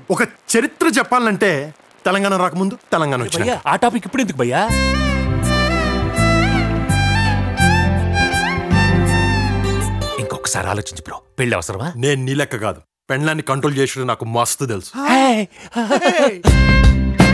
ఒక చరిత్ర చెప్పాలంటే తెలంగాణ రాకముందు తెలంగాణ వచ్చిన ఆ టాపిక్ ఇప్పుడు ఎందుకు భయ్యా? ఇంకొకసారి ఆలోచించు బ్రో, పెళ్లి అవసరమా? నేను నీ లెక్క కాదు, పెళ్ళాన్ని కంట్రోల్ చేసి నాకు మస్తు తెలుసు.